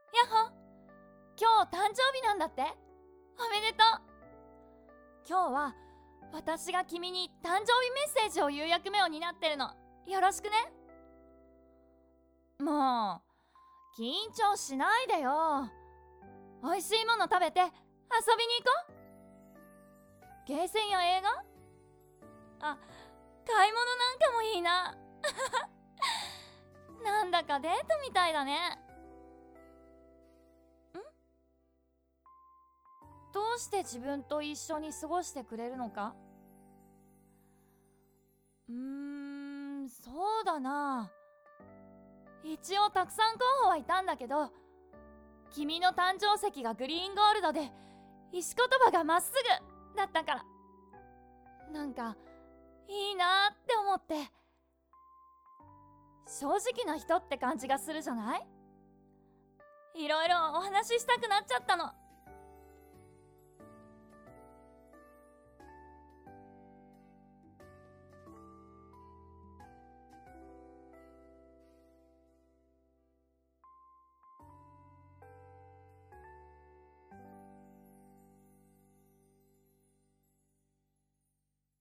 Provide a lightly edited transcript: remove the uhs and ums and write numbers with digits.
やっほ、今日誕生日なんだって。おめでとう。今日は私が君に誕生日メッセージを言う役目を担ってるの。よろしくね。もう緊張しないでよ。おいしいもの食べて遊びに行こう。ゲーセンや映画、買い物なんかもいいな。なんだかデートみたいだね。どうして自分と一緒に過ごしてくれるのか。そうだな。一応たくさん候補はいたんだけど、君の誕生石がグリーンゴールドで石言葉がまっすぐだったから、なんかいいなって思って。正直な人って感じがするじゃない？いろいろお話ししたくなっちゃったの。